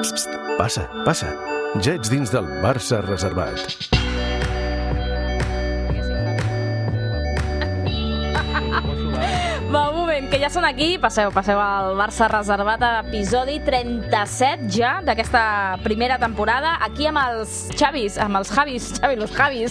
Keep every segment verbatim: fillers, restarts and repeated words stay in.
Psst, passa, passa. Ja ets dins del Barça reservat. Va, un moment, que ja són aquí. Passeu, passeu al Barça reservat, episodi trenta-set ja d'aquesta primera temporada. Aquí amb els Xavis, amb els Javis, Xavi, los Javis.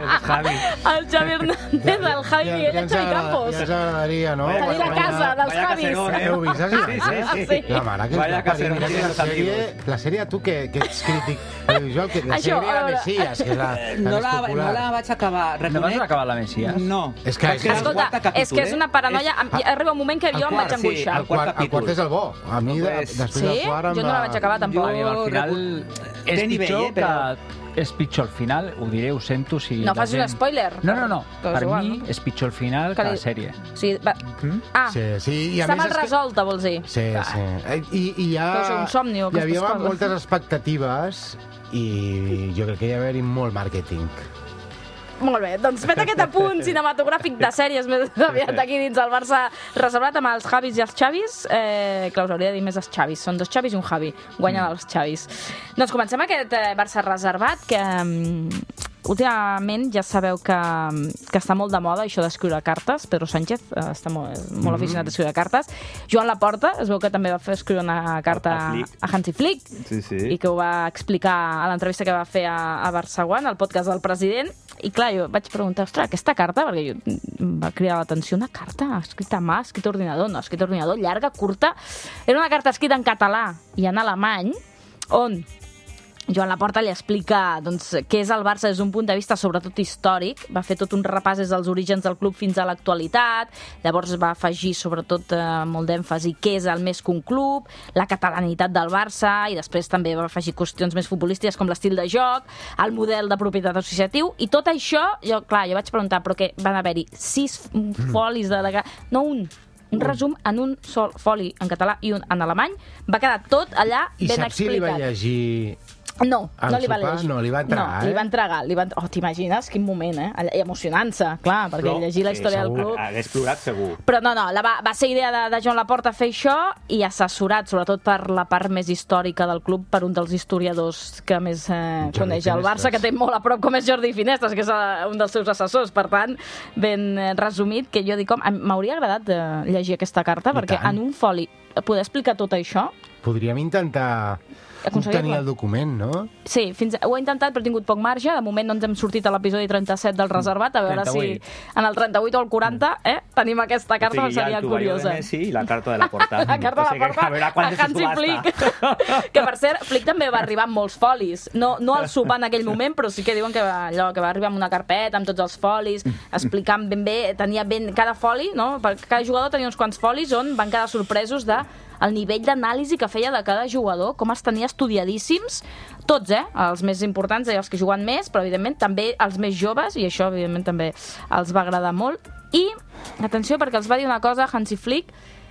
El Xavi Hernández, el Javi Miguel i el Xavi Campos. Ja ens agradaria, no? Tenir la casa dels Javis. Heu vist, has Sí, sí, sí. La mare que Vaya es va parir. Mira que la sèrie, la sèrie, tu que, que ets crític audiovisual, que la Això, sèrie a La veure. Messias, que és la, la No més la, popular. no la vaig acabar. No vas Reconec... acabar la Messias? No. És que- Vaig quedar al Escolta, quart capítol, és que és una paranoia. eh? Em- Arriba un moment que jo El em quart, vaig sí, angoixar. El quart, el quart és el bo. A mi, de, Pues, després Sí? del quart... em Jo no la va- vaig acabar tampoc. A mi, al final, és Té nivell, pitjor eh, però- que... És pitjor el final, ho diré, ho sento si... No la facis un gent- spoiler. No, no, no. Que és Per igual, mi no? és pitjor el final Que que li- la sèrie. O sigui, va... Ah, Sí, sí. I a està més mal és que- resolta, vols dir? Sí, sí. I, i hi ha... Deu ser un somni o hi havia aquestes coses. moltes expectatives i jo crec que hi ha d'haver-hi molt màrqueting. Molt bé, doncs fet aquest apunt cinematogràfic de sèries més aviat aquí dins el Barça reservat amb els Javis i els Xavis, eh, que us hauria de dir més els Xavis. Són dos Xavis i un Javi. Guanyen els Xavis. Doncs comencem aquest eh, Barça reservat, que um, últimament ja sabeu que, que està molt de moda això d'escriure cartes. Pedro Sánchez eh, està molt, molt aficionat a escriure cartes. Joan Laporta, es veu que també va fer escriure una carta A Flick. a Hansi Flick, Sí, sí. i que ho va explicar a l'entrevista que va fer a, a Barça One, al podcast del president. I clar, jo vaig preguntar, ostres, aquesta carta, perquè jo, em va cridar l'atenció, una carta escrita a mà, escrita a ordinador, no, escrita a ordinador, llarga, curta. Era una carta escrita en català i en alemany, on Joan Laporta li explica doncs, què és el Barça des d'un punt de vista sobretot històric. Va fer tot un repàs des dels orígens del club fins a l'actualitat. Llavors va afegir sobretot eh, molt d'èmfasi què és el més que un club, la catalanitat del Barça, i després també va afegir qüestions més futbolístiques com l'estil de joc, el model de propietat associatiu, i tot això, jo, clar, jo vaig preguntar, però què, van haver-hi sis folis de... de... No un, un resum en un sol foli en català i un en alemany. Va quedar tot allà I ben saps si li va explicat. llegir... No, Al no li va sopar? llegir. No, li va entregar, no, eh? li va entregar. Li va... Oh, t'imagines? Quin moment, eh? I emocionant-se, clar, perquè Però, llegir la sí, història del segur. club... Hagués plorat segur. Però no, no, la va, va ser idea de, de Joan Laporta fer això, i assessorat, sobretot per la part més històrica del club, per un dels historiadors que més eh, coneix el Barça, que té molt a prop, com és Jordi Finestres, que és eh, un dels seus assessors. Per tant, ben eh, resumit, que jo dic, com, m'hauria agradat eh, llegir aquesta carta, I perquè tant. en un foli poder explicar tot això... Podríem intentar Aconseguir-la. obtenir el document, no? Sí, fins ho he intentat, però he tingut poc marge. De moment no ens hem sortit a l'episodi trenta-set del reservat, a veure trenta-vuit. si en el trenta-vuit o el quaranta eh, tenim aquesta carta, O sigui, seria hi ha el tovalló curiosa. de Messi i la carta de la porta. La carta O de sigui, la porta a veure quan a se Hansi subhasta. Flick. Que, per cert, Flick també va arribar amb molts folis. No, no al sopar en aquell moment, però sí que diuen que va, allò, que va arribar amb una carpeta, amb tots els folis, explicant ben bé, tenia ben cada foli, no? Per cada jugador tenia uns quants folis on van quedar sorpresos de el nivell d'anàlisi que feia de cada jugador, com els tenia estudiadíssims, tots, eh? Els més importants i els que juguen més, però evidentment també els més joves, i això evidentment també els va agradar molt. I, atenció, perquè els va dir una cosa Hansi Flick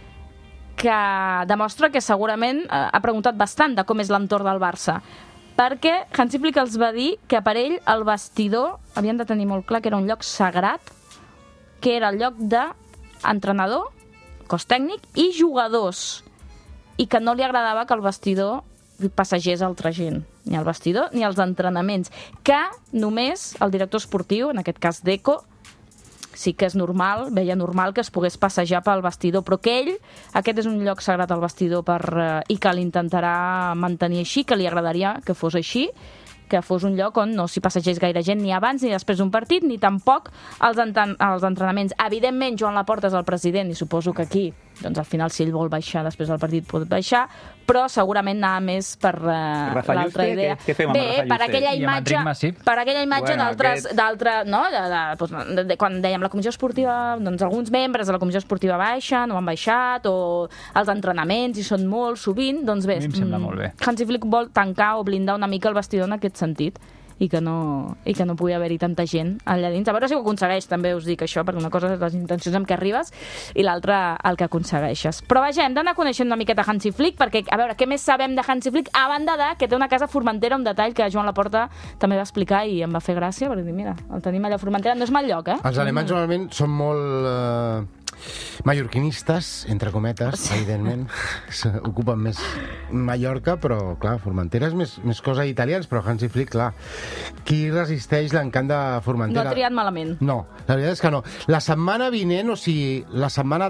que demostra que segurament eh, ha preguntat bastant de com és l'entorn del Barça, perquè Hansi Flick els va dir que per ell el vestidor havien de tenir molt clar que era un lloc sagrat, que era el lloc d'entrenador, cos tècnic i jugadors, i que no li agradava que el vestidor passegés altra gent, ni al vestidor ni als entrenaments, que només el director esportiu, en aquest cas Deco, sí que és normal, veia normal que es pogués passejar pel vestidor, però que ell, aquest és un lloc sagrat al vestidor per, eh, i que l'intentarà mantenir així, que li agradaria que fos així, que fos un lloc on no s'hi passegés gaire gent ni abans ni després d'un partit, ni tampoc als, enten als entrenaments. Evidentment, Joan Laporta és el president, i suposo que aquí, doncs al final, si ell vol baixar després del partit, pot baixar, però segurament anava més per uh, Rafa l'altra Yuste, idea. què- què fem amb Bé, Rafa per Yuste? aquella I amb imatge, Enric Masip? per aquella imatge Bueno, d'altres, aquest- d'altre, no? De, de, doncs, de, de, quan dèiem la comissió esportiva, doncs alguns membres de la comissió esportiva baixen o han baixat, o els entrenaments, i són molts sovint, doncs bé, A mi em sembla molt bé. Hansi Flick vol tancar o blindar una mica el vestidor en aquest sentit, i que no, i que no pugui haver-hi tanta gent allà dins. A veure si ho aconsegueix, també us dic això, perquè una cosa és les intencions amb què arribes i l'altra el que aconsegueixes. Però vaja, hem d'anar coneixent una miqueta Hansi Flick, perquè, a veure, què més sabem de Hansi Flick, a banda de que té una casa a Formentera, un detall que Joan Laporta també va explicar i em va fer gràcia, perquè mira, el tenim allà a Formentera, no és mal lloc, eh? Els alemanys normalment són molt... Eh, mallorquinistes, entre cometes, evidentment. Ocupen més Mallorca, però, clar, Formentera és més, més cosa d'italians, però Hansi Flick, clar, qui resisteix l'encant de Formentera? No ha triat malament. No, la veritat és que no. La setmana vinent, o sigui, la setmana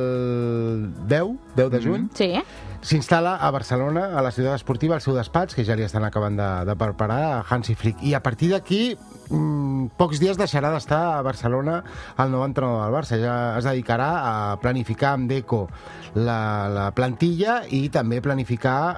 del deu, deu de juny, Sí. s'instal·la a Barcelona, a la ciutat esportiva, al seu despatx, que ja li estan acabant de, de preparar, a Hansi Flick. I a partir d'aquí, mmm, pocs dies deixarà d'estar a Barcelona el nou entrenador del Barça. Ja es dedicarà a planificar amb Deco la, la plantilla i també planificar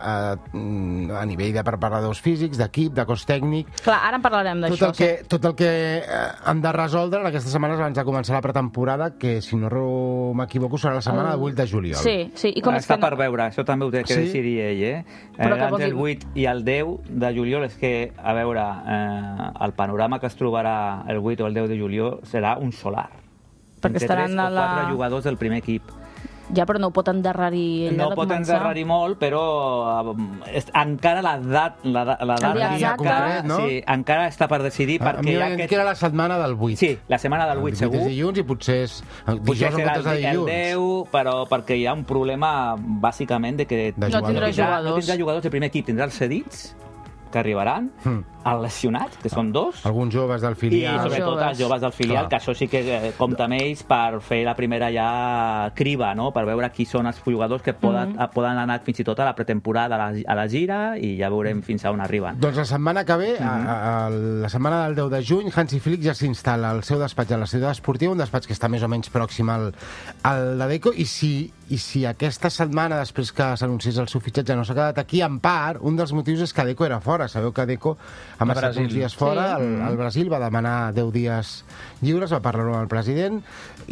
eh, a nivell de preparadors físics, d'equip, de cos tècnic. Clar, ara en parlarem Tot d'això. el que, tot el que eh, han de resoldre en aquestes setmanes abans de començar la pretemporada, que, si no m'equivoco, serà la setmana del vuit de juliol. Sí, sí. I com és Està que no? per veure, això també ho té que Sí? decidir ell, eh? Però eh què vols entre el dir? vuit i el deu de juliol és que, a veure, eh, el panorama que es trobarà el vuit o el deu de juliol serà un solar. Perquè Entre estaran tres a o la- quatre jugadors del primer equip. Ja, però no ho pot endarrerir ell No de pot començar. endarrerir molt, però eh, és, encara l'edat la, la, la El dia data exacte. concret, no? sí, encara està per decidir, A, a perquè mi hi ha m'havien dit aquest... que era la setmana del vuit. Sí, la setmana del vuit, El vuit segur. és dilluns i potser és Potser dijous en serà comptes de el, el dilluns. deu, però perquè hi ha un problema, bàsicament, de que De No jugadors. tindrà tindrà, no jugadors. tindrà jugadors del primer equip, tindrà els cedits, que arribaran, Mm. els lesionats, que són dos, Alguns joves del i filial. sobretot joves. els joves del filial, Clar. que això sí que eh, compta amb ells per fer la primera ja criba, no? Per veure qui són els jugadors que poden, Mhm. poden anar fins i tot a la pretemporada, a la, a la gira, i ja veurem fins a on arriben. Doncs la setmana que ve, a, a, a, la setmana del deu de juny, Hansi Flick ja s'instal·la al seu despatx a la ciutat esportiva, un despatx que està més o menys pròxim al, al de Deco, i si, i si aquesta setmana, després que s'anunciés el seu fitxatge, no s'ha quedat aquí, en part, un dels motius és que Deco era fora. Sabeu que Deco ha A estat Brasil. uns dies fora, Sí. el, el Brasil va demanar deu dies lliures, va parlar amb el president,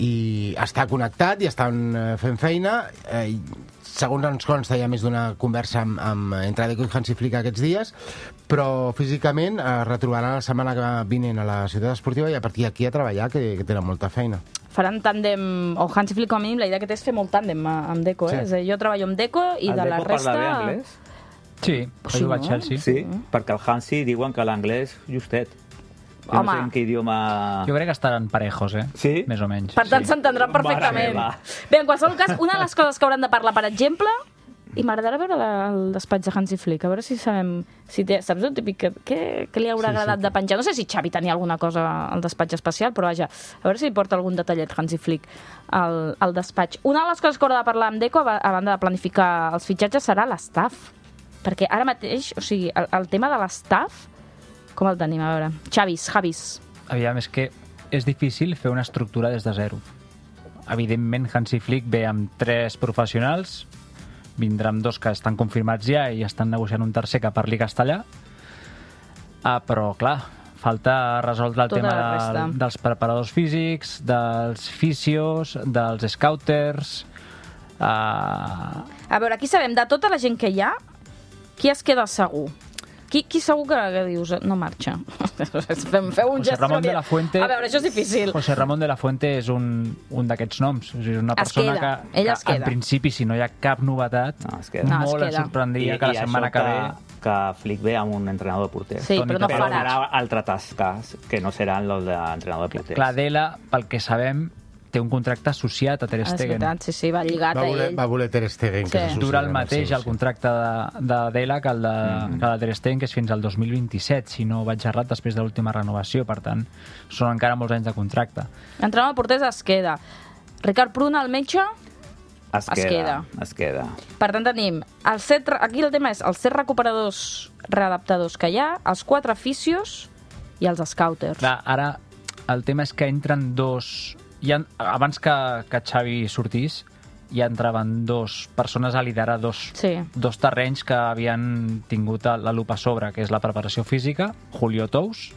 i està connectat i estan eh, fent feina. Eh, i segons ens consta, hi ha més d'una conversa amb, amb, entre Deco i Hansi Flick aquests dies, però físicament es retrobaran la setmana que vinent a la ciutat esportiva i a partir d'aquí a treballar, que, que tenen molta feina. Faran tàndem, o Hansi Flick com a mínim, la idea que té és fer molt tàndem a- amb Deco, eh? Sí. És a dir, jo treballo amb Deco i El de la Deco resta... parla bé anglès? Sí, Sí, ho juga al no? Chelsea. sí, perquè el Hansi diuen que l'anglès justet. Jo Home. no sé en què idioma... Jo crec que estaran parejos, eh? Sí? Més o menys. Per tant, sí. s'entendrà Mare perfectament. meva. Bé, en qualsevol cas, una de les coses que hauran de parlar, per exemple, i m'agradarà veure la- el despatx de Hansi Flick, a veure si sabem... Si té, saps el típic que, que, que li haurà Sí, sí, agradat sí. de penjar? No sé si Xavi tenia alguna cosa al despatx especial, però vaja, a veure si li porta algun detallet Hansi Flick al, al despatx. Una de les coses que haurà de parlar amb Deco, a a banda de planificar els fitxatges, serà l'estaf. Perquè ara mateix, o sigui, el, el tema de l'estaf, com el tenim? A veure, Xavis, Javis... Aviam, és que és difícil fer una estructura des de zero. Evidentment, Hansi Flick ve amb tres professionals, vindrà amb dos que estan confirmats ja i estan negociant un tercer que parli castellà, ah, però, clar, falta resoldre el Tota tema la resta. del, dels preparadors físics, dels fisios, dels scouters... Uh, A veure, aquí sabem, de tota la gent que hi ha, qui es queda segur? Qui, qui segur que, que dius no marxa? Fem, feu un José gest. Ramon que de la Fuente... A veure, això és difícil. José Ramon de la Fuente és un, un d'aquests noms. És una Es persona queda, que, ell que es queda. en principi, si no hi ha cap novetat, No, es queda. No, es molt queda. ens sorprendria que la setmana que, ve... que Flick ve amb un entrenador de porter. Sí, Toni però no Tapia. Però farà. farà altres tasques que no seran els de l'entrenador de porters. Clar, Dela, pel que sabem, té un contracte associat a Ter Ah, és Stegen. veritat, sí, sí, va lligat Va a voler, ell. va voler Ter Stegen. Sí. Que s'associï Dura el amb mateix seu, el contracte de, de Dela que el de, mm. que el de Ter Stegen, que és fins al dos mil vint-i-set, si no vaig errat, després de l'última renovació. Per tant, són encara molts anys de contracte. L'entrenador de porters es queda. Ricard Pruna, el metge, Es es queda, queda. es queda. per tant tenim els set, aquí el tema és els set recuperadors readaptadors que hi ha, els quatre fisios i els scouters. Clar, ara el tema és que entren dos... Ja, abans que, que Xavi sortís, ja entraven dos persones a liderar dos, Sí. dos terrenys que havien tingut la lupa a sobre, que és la preparació física, Julio Tous,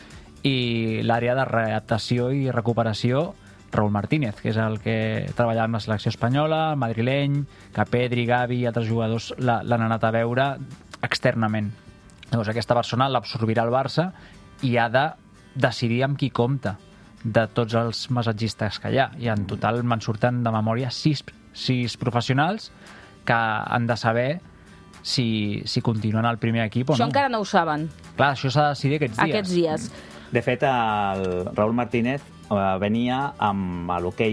i l'àrea de readaptació i recuperació, Raúl Martínez, que és el que treballava amb la selecció espanyola, el madrileny, que Pedri, Gavi i altres jugadors la- l'han anat a veure externament. Llavors aquesta persona l'absorbirà el Barça i ha de decidir amb qui compta de tots els massatgistes que hi ha. I en total me'n surten de memòria sis, sis professionals que han de saber si, si continuen al primer equip o Això no. encara no ho saben, Clar, això s'ha de decidir aquests dies. aquests dies. De fet, el Raúl Martínez eh, venia amb l'hoquei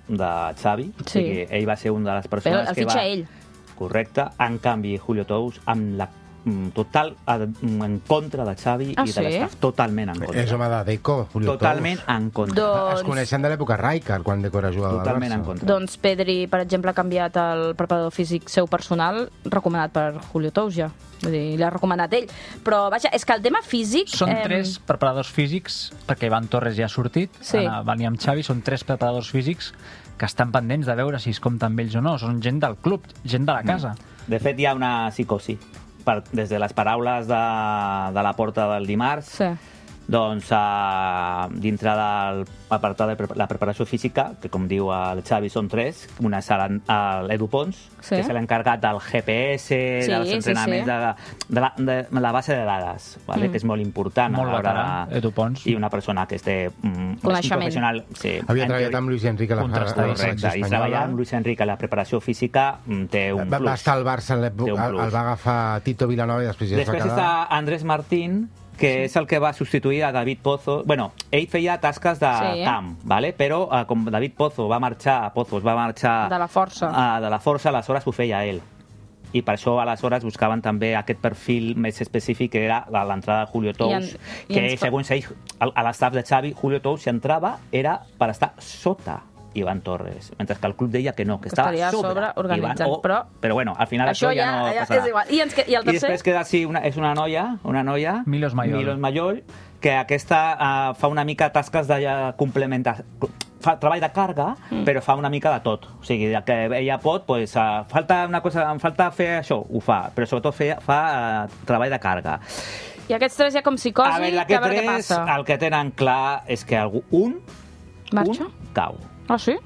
de Xavi, Sí. o sigui, ell va ser una de les persones Però el que va... fitxa ell. Correcte. En canvi, Julio Tous, amb la mm, total eh, en contra de Xavi Ah, i sí? de l'estaf. Totalment en contra. És home de Deco, Julio Totalment Tous. en contra. Doncs- Es coneixen de l'època Rijkaard, quan Deco era jugador del Totalment Barça. en contra. Doncs Pedri, per exemple, ha canviat el preparador físic seu personal, recomanat per Julio Tous ja. Vull dir, l'ha recomanat ell. Però, vaja, és que el tema físic... Són em, tres preparadors físics, perquè Ivan Torres ja ha sortit, Sí. Anna, venia amb Xavi, són tres preparadors físics que estan pendents de veure si es compten amb ells o no. Són gent del club, gent de la casa. De fet, hi ha una psicosi. Per, des de les paraules de, de la porta del dimarts, Sí. doncs uh, dintre del apartat de pre la preparació física, que com diu el Xavi són tres, una és l'Edu Pons, Sí. que és l'encarregat del G P S, Sí, dels sí, entrenaments sí. De, de, la, de la base de dades, vale? Mm. que és molt important. Molt a l'hora veterà, de- Edu Pons. I una persona que té mm, un Coneixement. professional... Sí, Havia en treballat teoria- amb Luis Enrique a la, a la Contrastadíssim. selecció Correcte, i espanyola. treballar amb Luis Enrique a la preparació física mm, té un Va, plus. va estar al Barça, en Té l'època, un el, plus. el va agafar Tito Vilanova i després ja es va Després quedar... està Andrés Martín, que sí. és el que va substituir a David Pozo. Bueno, ell feia tasques de Sí, eh? camp, vale? però eh, com David Pozo va marxar, Pozos va marxar... De la força. Uh, de la força, aleshores ho feia ell. I per això aleshores buscaven també aquest perfil més específic que era la- l'entrada de Julio Tous, I en- i que ens fa- segons ell, a, a l'estaf de Xavi, Julio Tous si entrava era per estar sota Ivan Torres, mentre que el club deia que no, que Que estava estaria a sobre, sobre organitzant, Ivan, o, però- però bueno, al final Això això, ja, ja, no ja passarà. és igual. I, ens, que- i el I tercer? després queda sí, una, és una noia, una noia, Milos Mallol. Milos Mallol, que aquesta uh, fa una mica tasques de complementar, fa treball de càrrega, mm. però fa una mica de tot. O sigui, que ella pot, pues, uh, falta una cosa, em falta fer això, ho fa, però sobretot fer, fa uh, treball de càrrega. I aquests tres ja com psicosi, A veure, que a aquests veure què tres, passa. el que tenen clar és que algú, un, Marxa? un cau. Ah, sí?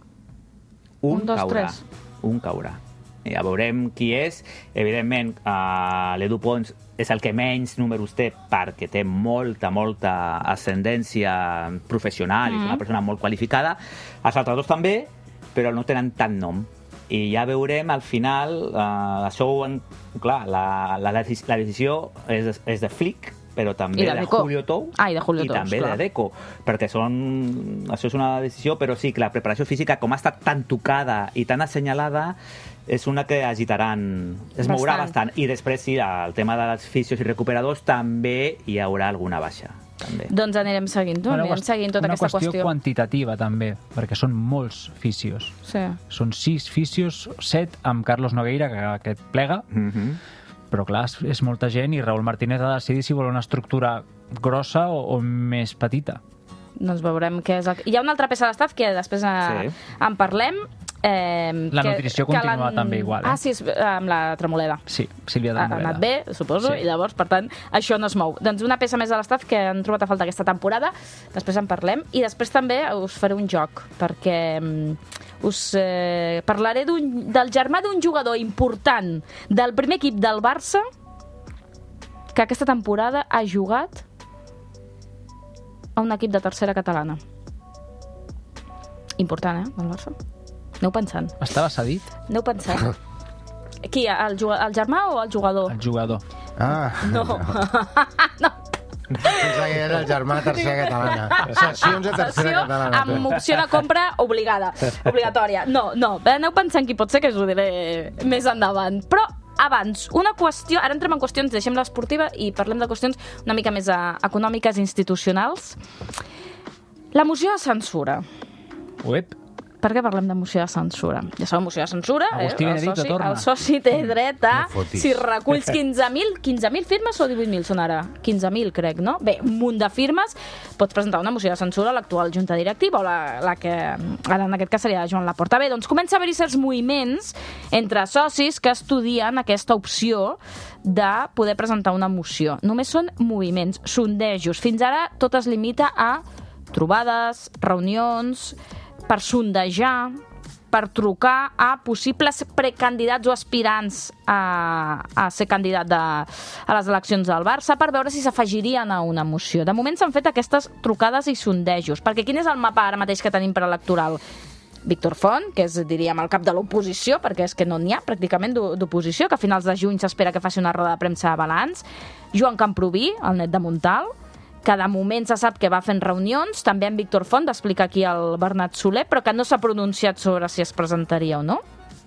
Un, Un, dos, caurà. tres. Un caurà. Ja veurem qui és. Evidentment, uh, l'Edu Pons és el que menys números té perquè té molta, molta ascendència professional mm. i és una persona molt qualificada. Els altres dos també, però no tenen tant nom. I ja veurem al final, uh, això, ho en, clar, la, la, la decisió és, de- és de Flick, però també I de de, Deco. Julio Tous Ah, i de Julio i Tous, també clar. de Deco, perquè són, això és una decisió, però sí que la preparació física, com ha estat tan tocada i tan assenyalada, és una que agitaran, es mourà Bastant. bastant. I després, sí, el tema dels fisios i recuperadors, també hi haurà alguna baixa. També. Doncs anirem seguint, no? anirem seguint tota una aquesta qüestió, qüestió. quantitativa, també, perquè són molts fisios. Sí. Són sis fisios, set amb Carlos Nogueira, que, que et plega, Mm -hmm. però clar, és, és molta gent i Raúl Martínez ha de decidir si vol una estructura grossa o, o més petita. Doncs veurem què és el... Hi ha una altra peça de l'estaf que després eh, Sí. en parlem. Eh, La que, nutrició que continua l'han- també igual, eh? Ah, sí, és, eh, amb la tremoleda. Sí, Sílvia Ha de ha anat bé, suposo, Sí. i llavors, per tant, això no es mou. Doncs una peça més de l'estaf que han trobat a falta aquesta temporada, després en parlem, i després també us faré un joc, perquè mm, us eh, parlaré d'un- del germà d'un jugador important del primer equip del Barça que aquesta temporada ha jugat a un equip de tercera catalana. Important, eh, del Barça? Aneu pensant. Estava cedit, Aneu pensant. Qui, el, juga- el germà o el jugador? el jugador. Ah, No. no. pensava que era el germà de tercera catalana. Sessions de tercera Sessió catalana. amb opció de compra obligada, obligatòria. No, no, aneu pensant qui pot ser, que us ho diré més endavant. Però abans, una qüestió, ara entrem en qüestions, deixem l'esportiva i parlem de qüestions una mica més eh, econòmiques i institucionals. La moció de censura. Uep, Per què parlem de moció de censura? Ja sabeu, moció de censura, Agustí eh? el, Benedicto soci, torna. el soci té dret a... No fotis. Si reculls quinze mil, quinze mil firmes o divuit mil són ara? quinze mil, crec, no? Bé, un munt de firmes, pots presentar una moció de censura a l'actual junta directiva o la, la que, ara en aquest cas seria Joan Laporta. Bé, doncs comença a haver-hi certs moviments entre socis que estudien aquesta opció de poder presentar una moció. Només són moviments, sondejos. Fins ara tot es limita a trobades, reunions, per sondejar, per trucar a possibles precandidats o aspirants a, a ser candidat de, a les eleccions del Barça per veure si s'afegirien a una moció. De moment s'han fet aquestes trucades i sondejos, perquè quin és el mapa ara mateix que tenim preelectoral? Víctor Font, que és, diríem, el cap de l'oposició, perquè és que no n'hi ha pràcticament d'o- d'oposició, que a finals de juny s'espera que faci una roda de premsa a balanç, Joan Camproví, el net de Montal, que de moment se sap que va fent reunions, també en Víctor Font, explica aquí el Bernat Soler, però que no s'ha pronunciat sobre si es presentaria o no.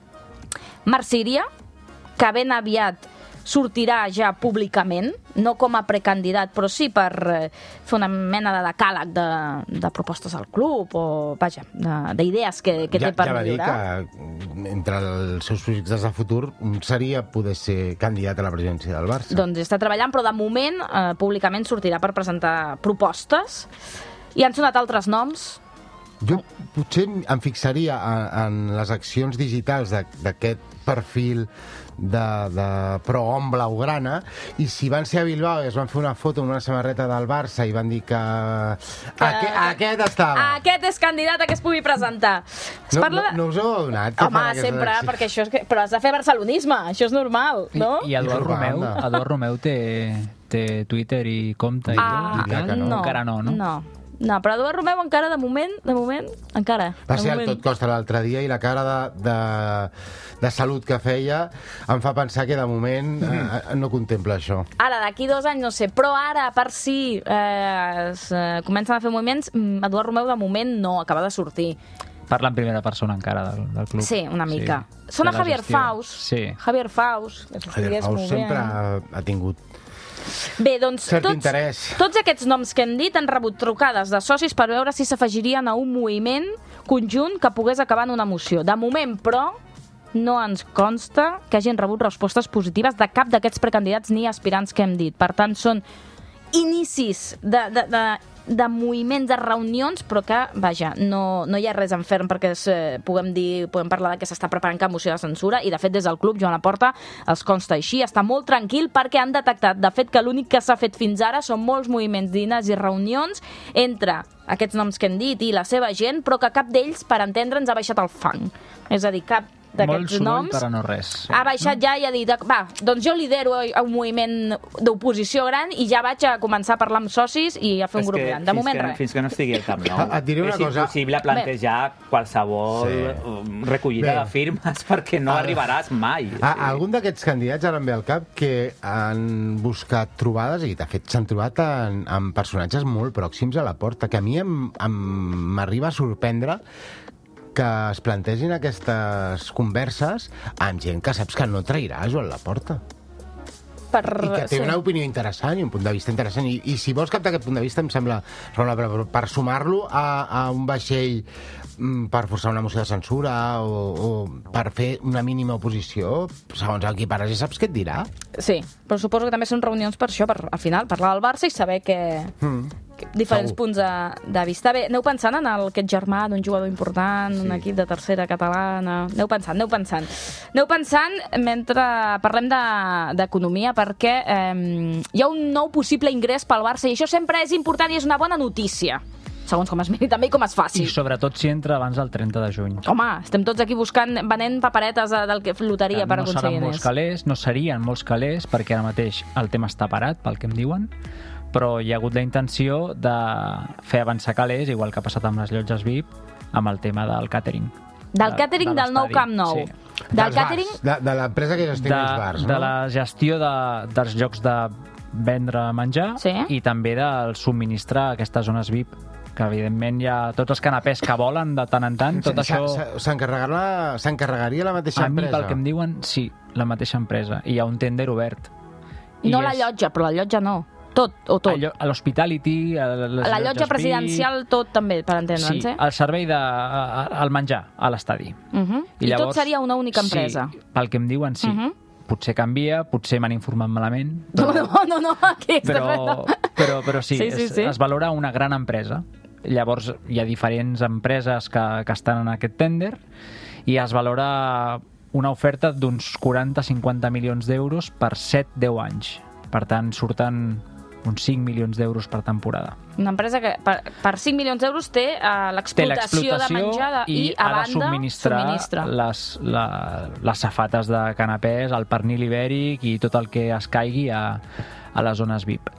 Marc Síria, que ben aviat sortirà ja públicament, no com a precandidat, però sí per eh, fer una mena de decàleg de, de propostes al club o, vaja, d'idees que, que ja, té per ja va dir millorar. que entre els seus projectes de futur seria poder ser candidat a la presidència del Barça. Doncs està treballant, però de moment eh, públicament sortirà per presentar propostes. I han sonat altres noms. Jo potser em fixaria en, en les accions digitals d'aquest perfil de, de pro-hom blaugrana, i si van ser a Bilbao i es van fer una foto amb una samarreta del Barça i van dir que, que... Aqu aquest estava. Aquest és candidat a que es pugui presentar. Es no, parla de... no, no us ho heu donat? Home, sempre, perquè això és que... Però has de fer barcelonisme, això és normal, no? I, i Eduard Romeu, Eduard Romeu té, té Twitter i compte i ah, tot. Que no. no. Encara no, no? No. No, però Eduard Romeu encara, de moment, de moment, encara. Va de ser moment. el tot costa l'altre dia i la cara de, de, de salut que feia em fa pensar que de moment eh, no contempla això. Ara, d'aquí dos anys, no sé, però ara, per si eh, es, eh, comencen a fer moviments, Eduard Romeu de moment no, acaba de sortir. Parla en primera persona encara del, del club. Sí, una mica. Sí. Sona De la Javier gestió. Faus. Sí. Javier Faus. que Javier estigués Faus movent. sempre ha, ha tingut Bé, doncs, cert tots, interès. tots aquests noms que hem dit han rebut trucades de socis per veure si s'afegirien a un moviment conjunt que pogués acabar en una moció. De moment, però, no ens consta que hagin rebut respostes positives de cap d'aquests precandidats ni aspirants que hem dit. Per tant, són inicis de, de, de, de moviments, de reunions, però que, vaja, no, no hi ha res en ferm perquè es, eh, puguem dir, podem parlar de que s'està preparant cap moció de censura, i de fet des del club, Joan Laporta els consta així, està molt tranquil perquè han detectat, de fet, que l'únic que s'ha fet fins ara són molts moviments, dinars i reunions entre aquests noms que hem dit i la seva gent, però que cap d'ells, per entendre'ns, ha baixat el fang. És a dir, cap Molt d'aquests soroll, noms però no res. ha baixat ja i ha dit, va, doncs jo lidero un moviment d'oposició gran i ja vaig a començar a parlar amb socis i a fer un És grup que gran. De fins moment, que, res. Fins que no estigui el Camp Nou, Et diré una és cosa. impossible plantejar qualsevol Sí. um, recollida Bé. de firmes perquè no Ara- arribaràs mai. A, algun d'aquests candidats ara em ve al cap que han buscat trobades, i de fet s'han trobat en, en personatges molt pròxims a la porta, que a mi em- em- m'arriba a sorprendre que es plantegin aquestes converses amb gent que saps que no trairà a Joan Laporta. Per... I que té una opinió interessant i un punt de vista interessant. I, i si vols captar aquest punt de vista em sembla raonable, però per sumar-lo a, a un vaixell mm, per forçar una moció de censura o, o per fer una mínima oposició, segons el qui pares ja saps què et dirà. Sí, però suposo que també són reunions per això, per al final parlar del Barça i saber que, Mm. que diferents Segur. punts de, de vista. Bé, aneu pensant en el, aquest germà d'un jugador important, sí. un equip de tercera catalana. Aneu pensant, aneu pensant. Aneu pensant mentre parlem de- d'economia, perquè eh, hi ha un nou possible ingrés pel Barça i això sempre és important i és una bona notícia, segons com es miri també i com es faci. I sobretot si entra abans del trenta de juny. Home, estem tots aquí buscant, venent paperetes de, del que loteria per no seran aconseguir molts diners. calés, no serien molts calés, perquè ara mateix el tema està parat, pel que em diuen, però hi ha hagut la intenció de fer avançar calés, igual que ha passat amb les llotges V I P, amb el tema del càtering. Del De- càtering de del nou l'estadi. Camp Nou. Sí. Del Dels càtering... bars, de, de l'empresa que De, gestiona els bars, no? de la gestió de, dels llocs de vendre menjar Sí. i també del subministrar aquestes zones V I P, que evidentment hi ha tots els canapés que volen de tant en tant, tot S'en- això... s'en- s'encarregarà- S'encarregaria la mateixa A mi, empresa? pel que em diuen, sí, la mateixa empresa. I hi ha un tender obert. I No la és- llotja, però la llotja no. Tot, o tot. Allò, a l'hospitality, a les La llotja llotges presidencial, tot també, per entendre'ns, Sí, eh? el servei de, a- a- al menjar a l'estadi. Uh -huh. I, tot seria una única empresa. Sí, pel que em diuen, sí. Uh -huh. Potser canvia, potser m'han informat malament, No, però, no, no, no, aquí estem però, però, però sí, Sí, sí, es, sí. es valora una gran empresa. Llavors, hi ha diferents empreses que, que estan en aquest tender i es valora una oferta d'uns quaranta a cinquanta milions d'euros per set a deu anys. Per tant, surten uns cinc milions d'euros per temporada. Una empresa que per, per cinc milions d'euros té uh, Té l'explotació de l'explotació menjar de, i, i a ha de banda subministrar subministra. les, la, les safates de canapés, el pernil ibèric i tot el que es caigui a, a les zones V I P.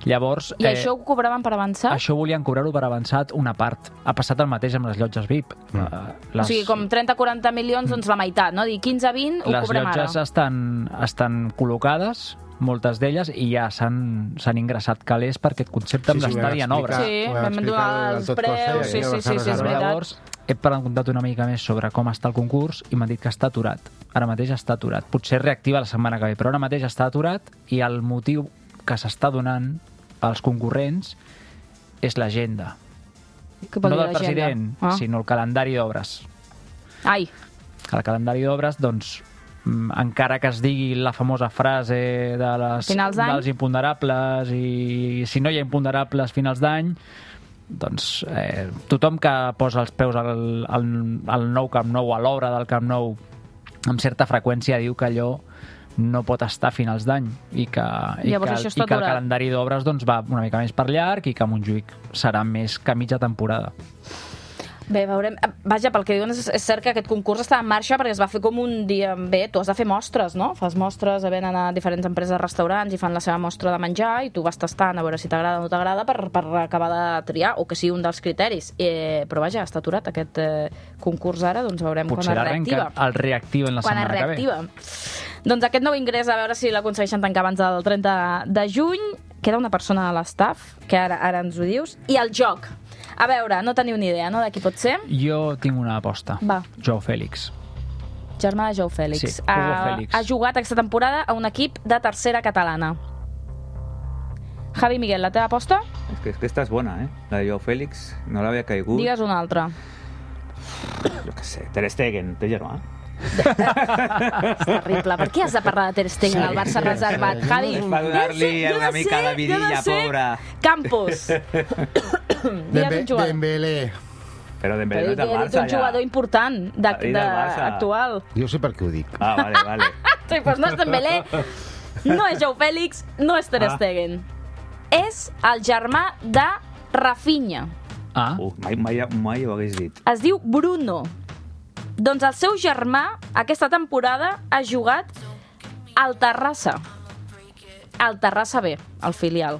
Llavors... I això ho cobraven per avançat? Això volien cobrar-ho per avançat una part. Ha passat el mateix amb les llotges V I P. Mm. Uh, les... O sigui, com trenta a quaranta milions, doncs la meitat, no? Dir quinze a vint ho cobrem ara. Les llotges estan, estan col·locades, moltes d'elles, i ja s'han ingressat calés per aquest concepte amb Sí, sí, l'estadi en obra. Sí, vam explicar donar el els tot preus, costa, sí, ja sí, vas sí, sí, és reservar. veritat. Llavors, he preguntat una mica més sobre com està el concurs i m'han dit que està aturat. Ara mateix està aturat. Potser reactiva la setmana que ve, però ara mateix està aturat i el motiu que s'està donant als concurrents és l'agenda. Què vol No dir del l'agenda? president, Ah. sinó el calendari d'obres. Ai, El calendari d'obres, doncs, mm, encara que es digui la famosa frase de les, Finals d'any. dels imponderables i si no hi ha imponderables finals d'any, doncs eh, tothom que posa els peus al, al, al nou Camp Nou, a l'obra del Camp Nou, amb certa freqüència diu que allò no pot estar a finals d'any i que, i Llavors que, això i està que el aturat. calendari d'obres doncs, va una mica més per llarg i que Montjuïc serà més que mitja temporada. bé, veurem... Vaja, pel que diuen, és, és cert que aquest concurs està en marxa perquè es va fer com un dia... Bé, tu has de fer mostres, no? Fas mostres, venen a diferents empreses de restaurants i fan la seva mostra de menjar i tu vas tastant a veure si t'agrada o no t'agrada per, per acabar de triar o que sigui un dels criteris. Eh, però vaja, està aturat aquest eh, concurs ara, doncs veurem Potser quan es reactiva. el reactiven la Quan es setmana que ve. reactiva. Doncs aquest nou ingrés, a veure si l'aconsegueixen tancar abans del trenta de juny. Queda una persona a l'estaf, que ara, ara ens ho dius. I el joc. A veure, no teniu ni idea, no?, de qui pot ser? Jo tinc una aposta. Va. Joao Fèlix. Germà de Joao Fèlix. Sí, Hugo ha, Fèlix. ha jugat aquesta temporada a un equip de tercera catalana. Javi Miguel, la teva aposta? Es que, es que esta es buena, ¿eh? La de Joao Félix, no la había caigut. Digues una altra. Jo què sé, Ter Stegen, té germà. És terrible. Per què has de parlar de Ter Stegen al Barça reservat, Javi? Per donar-li Jo no una sé, mica de jo vidilla, no sé. pobra. Campos. Digues un jugador. Dembélé. Però Dembélé Però no és del he dit Barça, un jugador ja. important de, Ha dit de, del Barça. actual. Jo sé per què ho dic. Ah, vale, vale. Sí, doncs no és Dembélé, no és Joao Fèlix, no és Ter Ah. Stegen. És el germà de Rafinha. Ah, Uh, mai, mai, mai ho hagués dit. Es diu Bruno. Doncs el seu germà aquesta temporada ha jugat al Terrassa. Al Terrassa B, al filial.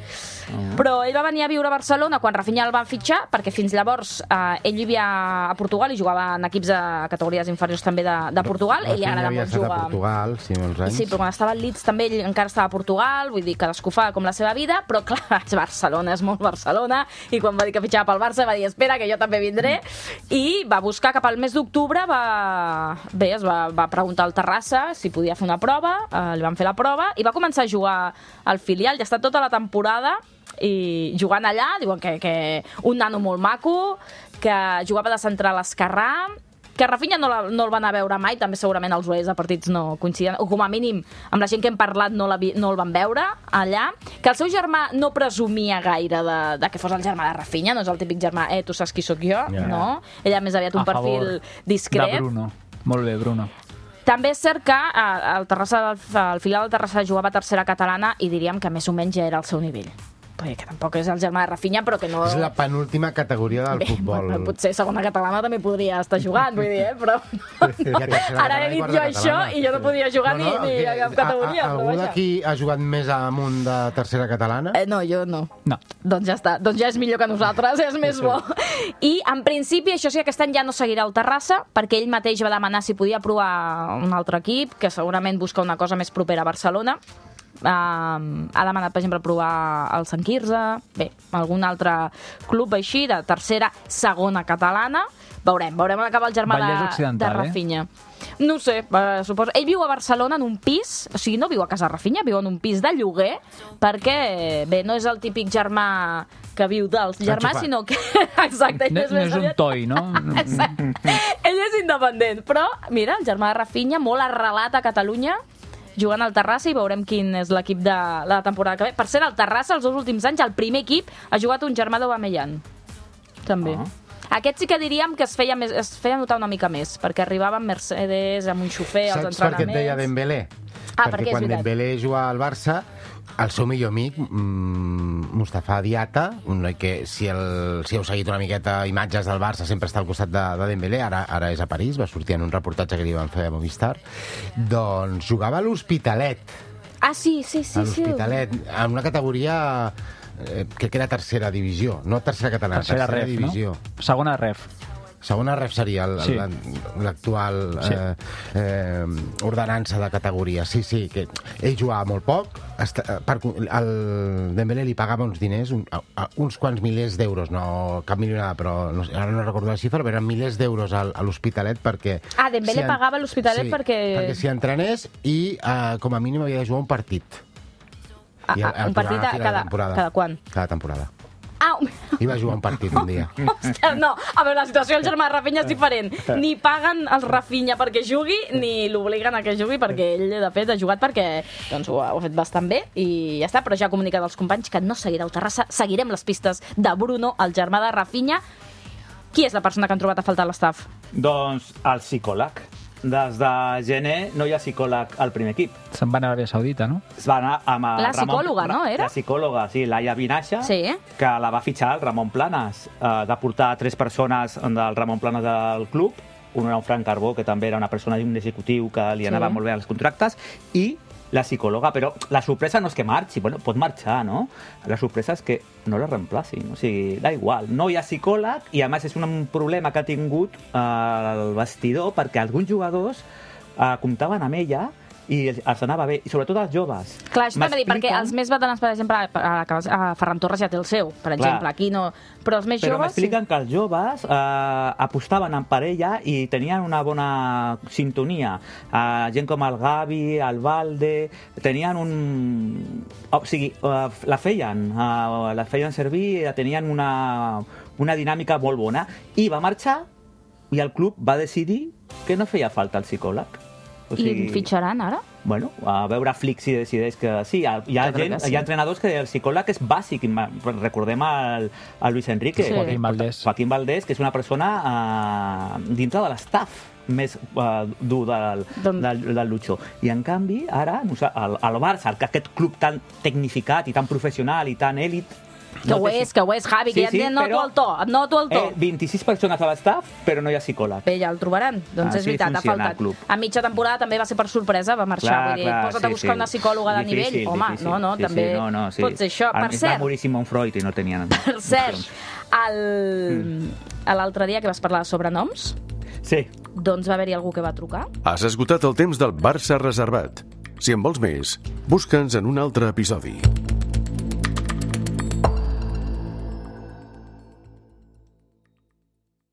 Però ell va venir a viure a Barcelona quan Rafinha el van fitxar, perquè fins llavors eh, ell vivia a Portugal i jugava en equips de categories inferiors també de, de Portugal. Ell li agrada havia molt estat jugar. a Portugal, sí, molts anys. Sí, però quan estava al Leeds també ell encara estava a Portugal, vull dir, cadascú fa com la seva vida, però clar, és Barcelona, és molt Barcelona, i quan va dir que fitxava pel Barça va dir, espera, que jo també vindré, i va buscar cap al mes d'octubre, va... bé, es va, va preguntar al Terrassa si podia fer una prova, eh, li van fer la prova, i va començar a jugar al filial, ja ha estat tota la temporada, i jugant allà, diuen que, que un nano molt maco, que jugava de central esquerrà, que Rafinha no, la, no el van a veure mai, també segurament els horaris de partits no coincidien, o com a mínim amb la gent que hem parlat no, la, no el van veure allà, que el seu germà no presumia gaire de, de que fos el germà de Rafinha, no és el típic germà, eh, tu saps qui sóc jo, Ja. no? Ella més aviat un a favor perfil discret. de Bruno. Molt bé, Bruno. També és cert que eh, el, Terrassa, el filial del Terrassa jugava a tercera catalana i diríem que més o menys ja era al seu nivell. Vull dir que tampoc és el germà de Rafinha, però que no... És la penúltima categoria del Bé, futbol. bueno, potser segona catalana també podria estar jugant, vull dir, eh? Però I a tercera ara he catalana i dit quarta jo això catalana. i jo no podia jugar ni, ni que- a cap categoria. a- a- però Algú vaja. d'aquí ha jugat més amunt de tercera catalana? Eh, no, jo no. No. Doncs ja està. Doncs ja és millor que nosaltres, és més bo. I, en principi, això sí que aquest any ja no seguirà el Terrassa, perquè ell mateix va demanar si podia provar un altre equip, que segurament busca una cosa més propera a Barcelona. Um, ha demanat, per exemple, provar el Sant Quirze, bé, algun altre club així, de tercera, segona catalana. Veurem, veurem on acaba el germà Vallès de, Occidental, de Rafinha. No ho sé, eh, suposo. Ell viu a Barcelona en un pis, o sigui, no viu a casa Rafinha, viu en un pis de lloguer, perquè, bé, no és el típic germà que viu dels germans, Enxufat. sinó que... Exacte, ell No, és no més és un aviat- toi, no? Exacte. Ell és independent, però, mira, el germà de Rafinha, molt arrelat a Catalunya, jugant al Terrassa, i veurem quin és l'equip de la temporada que ve. Per cert, el Terrassa, els dos últims anys, el primer equip ha jugat un germà d'Aubameyang. També. Ah. Aquest sí que diríem que es feia, més, es feia notar una mica més, perquè arribava amb Mercedes, amb un xofer, als Saps per què et entrenaments... deia Dembélé? Ah, perquè perquè és quan veritat. Dembélé jugava al Barça, el seu millor amic, mmm, Mustafa Diata, un noi que, si, el, si heu seguit una miqueta imatges del Barça, sempre està al costat de, de Dembélé, ara, ara és a París, va sortir en un reportatge que li van fer a Movistar, doncs jugava a l'Hospitalet. Ah, sí, sí, sí. a sí. l'Hospitalet, en una categoria eh, que era tercera divisió, no tercera catalana, Tercera tercera, ref, divisió. no? Segona ref. Segona ref seria el- Sí. el- l'actual Sí. eh, eh, ordenança de categoria. Sí, sí, que ell jugava molt poc, esta, per, el Dembélé li pagava uns diners, un, a, a, uns quants milers d'euros, no cap milionada, però no, sé, ara no recordo la xifra, però eren milers d'euros al, a l'Hospitalet perquè... Ah, Dembélé en- pagava a l'Hospitalet sí, perquè... perquè s'hi entrenés i eh, com a mínim havia de jugar un partit. Ah, I el- ah, el un partit programa a a final de cada, temporada. cada quan? Cada temporada. Ah, I va jugar un partit un dia. ostres, no. A veure, la situació del germà de Rafinha és diferent. Ni paguen el Rafinha perquè jugui, ni l'obliguen a que jugui, perquè ell, de fet, ha jugat perquè doncs, ho, ha, ho ha fet bastant bé i ja està, però ja ha comunicat als companys que no seguirà el Terrassa. Seguirem les pistes de Bruno, el germà de Rafinha. Qui és la persona que han trobat a faltar a l'estaf? Doncs el psicòleg. Des de gener no hi ha psicòleg al primer equip. Se'n va anar a Aràbia Saudita, no? Es va anar amb el La Ramon... psicòloga, no, era? La psicòloga, sí, Laia Vinaixa, Sí. que la va fitxar el Ramon Planes. Eh, de portar tres persones del Ramon Planes del club, un era un Frank Carbó, que també era una persona d'un executiu que li anava Sí. molt bé als contractes, i la psicòloga, però la sorpresa no és que marxi, bueno, pot marxar, no? La sorpresa és que no la reemplacin, o sigui, da igual, no hi ha psicòleg i a més és un problema que ha tingut eh, el vestidor perquè alguns jugadors eh, comptaven amb ella i els anava bé, i sobretot els joves. Clar, això també dir, perquè M'expliquen- els més veterans, per exemple, a, a, a Ferran Torres ja té el seu, per exemple, aquí no... Però els més Però joves... m'expliquen que els joves eh, apostaven en parella i tenien una bona sintonia. Eh, gent com el Gavi, el Valde, tenien un... O sigui, eh, la feien, eh, la feien servir, tenien una, una dinàmica molt bona. I va marxar i el club va decidir que no feia falta el psicòleg. O I fitxaran ara? Bueno, a veure Flick si decideix que sí. Hi ha, hi ha, Jo crec gent, que sí. hi ha entrenadors que el psicòleg és bàsic. Recordem el, el Luis Enrique. Sí. Joaquín Valdés. Joaquín Valdés, que és una persona eh, dintre de l'estaf més eh, dur del, Doncs- del, del Lucho. I en canvi, ara, nosa- el, el Barça, el, aquest club tan tecnificat i tan professional i tan èlit, Que ho és, que ho és, Javi, que ja et noto però, el to, et noto el to. Eh, vint-i-sis persones a l'estaf, però no hi ha psicòleg. Bé, ja el trobaran. Doncs és Així veritat, ha funciona el faltat. club. A mitja temporada també va ser per sorpresa, va marxar. Clar, vull dir, clar, posa't a sí, buscar sí. una psicòloga de Difícil, nivell. Home, difícil. no, no, Sí, també sí, no, no, sí. pot ser això. A Per més, va cert, morir Simon Freud i no tenien... per cert, el... a l'altre dia que vas parlar de sobrenoms, Sí. doncs va haver-hi algú que va trucar. Has esgotat el temps del Barça reservat. Si en vols més, busca'ns en un altre episodi.